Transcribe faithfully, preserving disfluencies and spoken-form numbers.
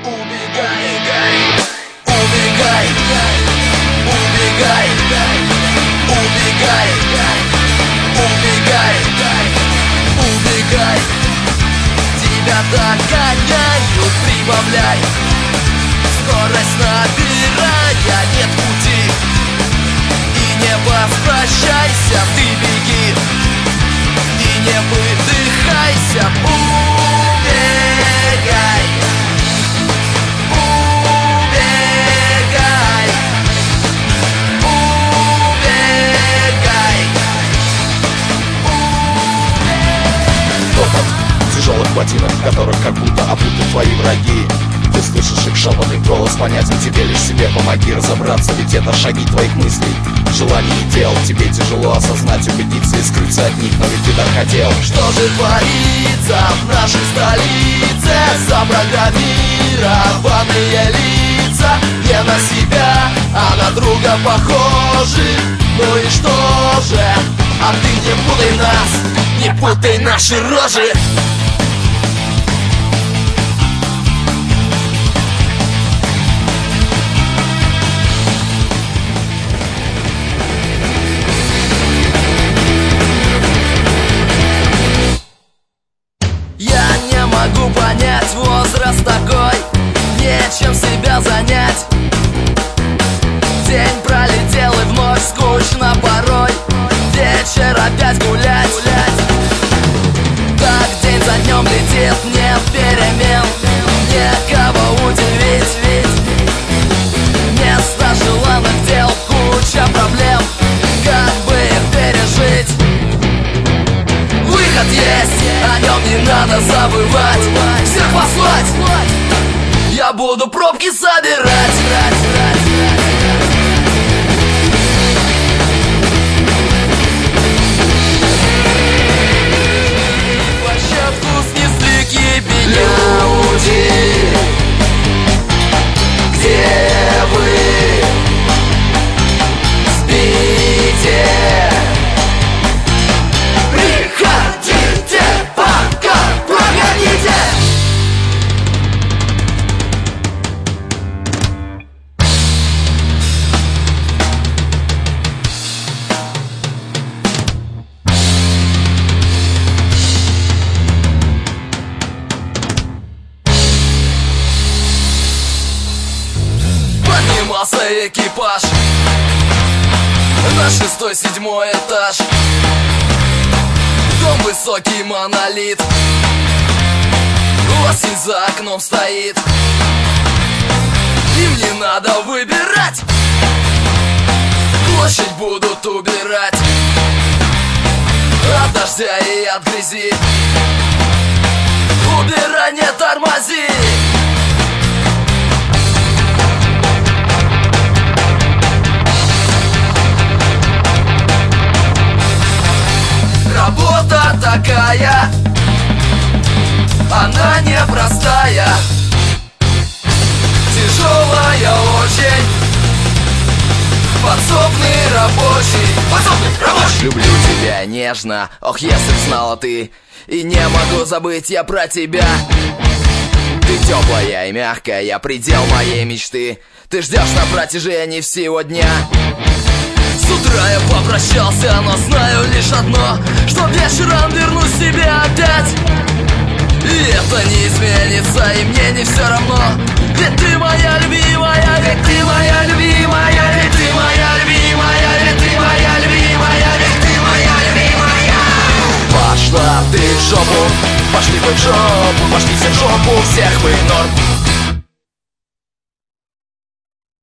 Убегай, убегай, убегай, убегай, убегай, убегай. Тебя догоняют, прибавляй скорость, набирая, нет пути. И не возвращайся, ты беги, и не выдыхайся. Убегай, убегай, убегай, убегай. Топот тяжелых ботинок, в которых как будто обуты твои враги. Ты слышишь их шепотный голос, понятен тебе, лишь себе помоги разобраться, ведь это шаги твоих мыслей, желаний и дел. Тебе тяжело осознать, убедиться и скрыться от них, но ведь ты так хотел. Что же творится в нашей столице? Запрограммированные лица, не на себя, а на друга похожи. Ну и что же? А ты не путай нас, не путай наши рожи. Могу понять, возраст такой, нечем себя занять. День пролетел и вновь скучно порой. Вечер опять гулять, гулять. Так день за днем летит, нет перемен, некого удивить, ведь вместо желанных дел куча проблем. Как бы их пережить? Выход есть, о нем не надо забывать. Всех послать, я буду пробки собирать. Площадку снесли к ебеню. Люди, где вы? Спите. Приходите, пока прогоните. Поднимался экипаж на шестой-седьмой этаж. Дом высокий, монолит, осень за окном стоит. Им не надо выбирать, площадь будут убирать от дождя и от грязи. Убирай, не тормози. Работа такая, она непростая, тяжелая очень. Подсобный рабочий, подсобный рабочий. Люблю тебя нежно, ох, если б знала ты. И не могу забыть я про тебя. Ты теплая и мягкая, предел моей мечты. Ты ждешь на протяжении всего дня. С утра я попрощался, но знаю лишь одно, что вечером вернусь себе опять. И это не изменится, и мне не все равно. Ведь ты моя любимая, ведь ты моя любимая, ведь ты моя любимая, ведь ты моя любимая, ведь ты моя любимая. Пошла ты в жопу, пошли вы в жопу, пошли все в жопу, всех вы норм.